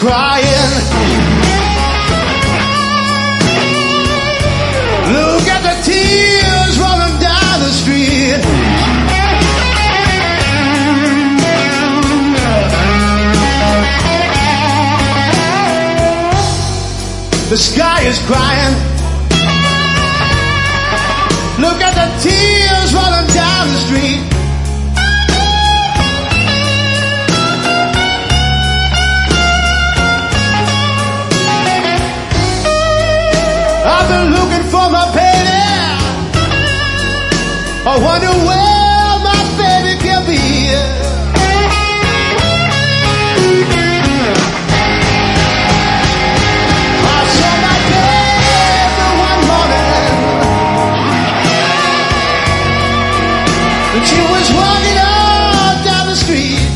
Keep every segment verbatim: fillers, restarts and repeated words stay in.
crying. Look at the tears rolling down the street. The sky is crying. Look at the tears rolling down the street. I've been looking for my baby. I wonder where my baby can be. She was walking on down the street.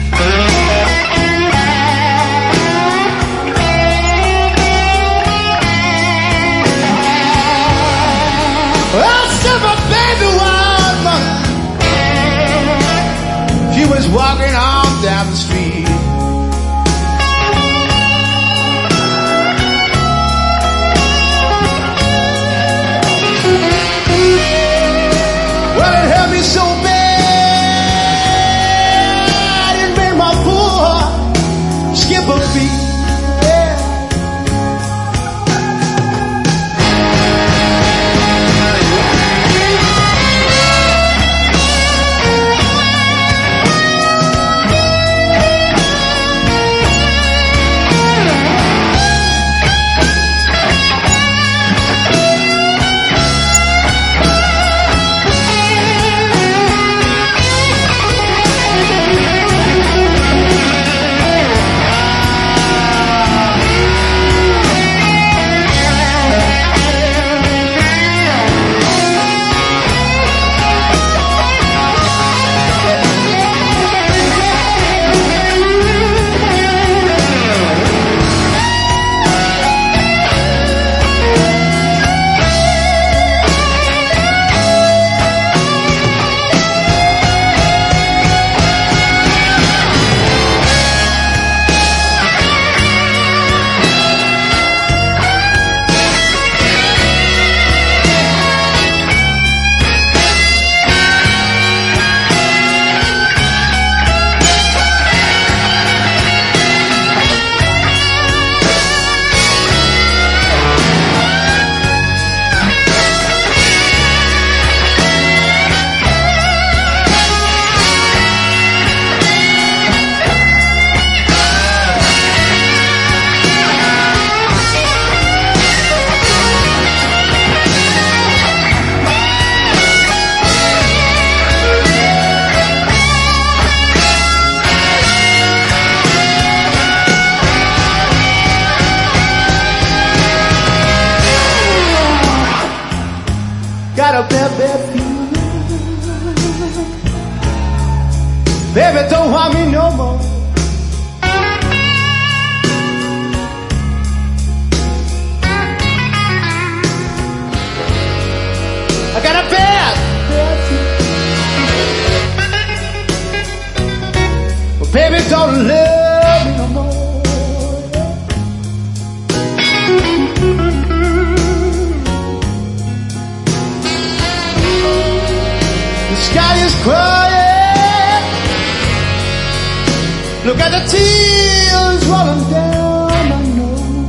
I said my baby was mine. She was walking on down the street. Well, it hurt me so bad. Skip a beat, yeah. Got a bad, bad feeling. Baby, don't want me no more. I got a bad, bad feeling. But baby, don't love me no more. The sky is crying. Look at the tears rolling down my nose.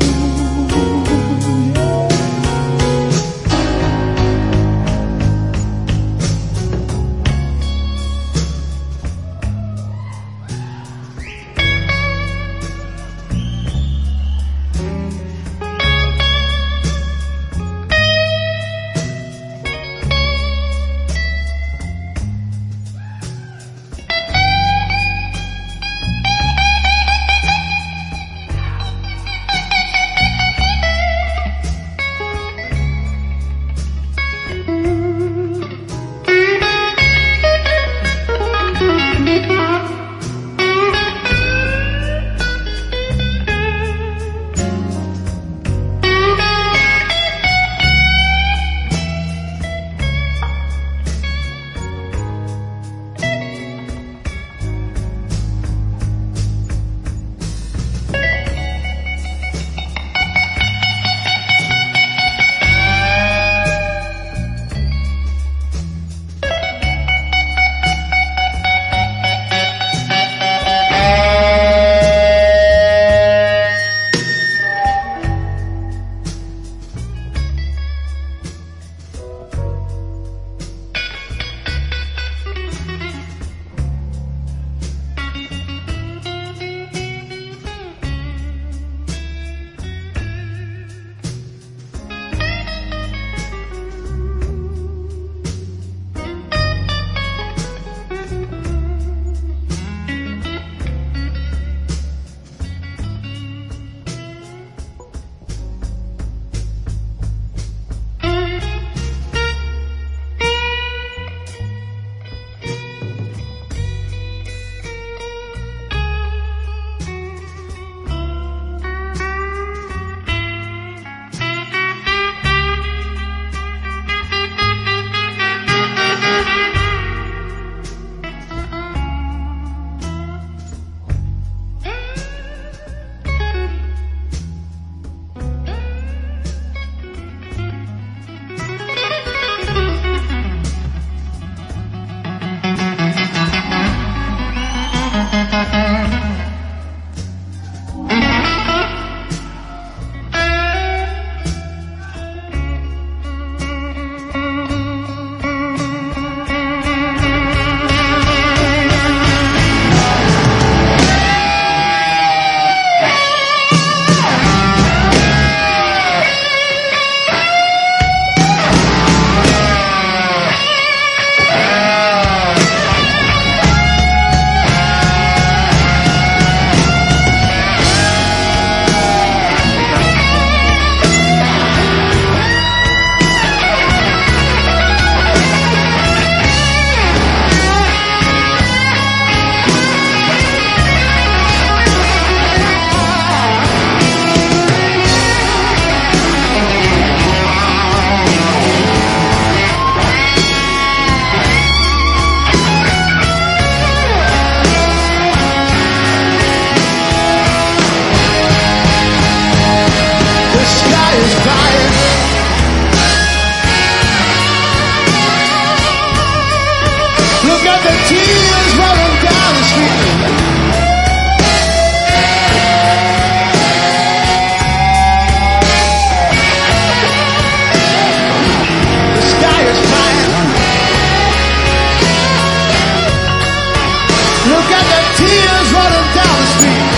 tears running down the street.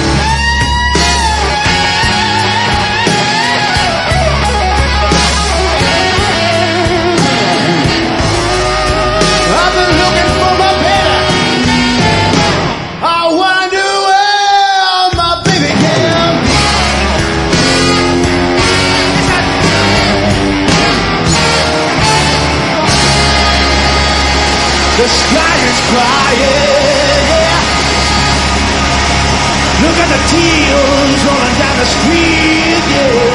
I've been looking for my baby. I wonder where my baby can be. The sky is crying, yeah. Look at the tears rolling down the street, yeah.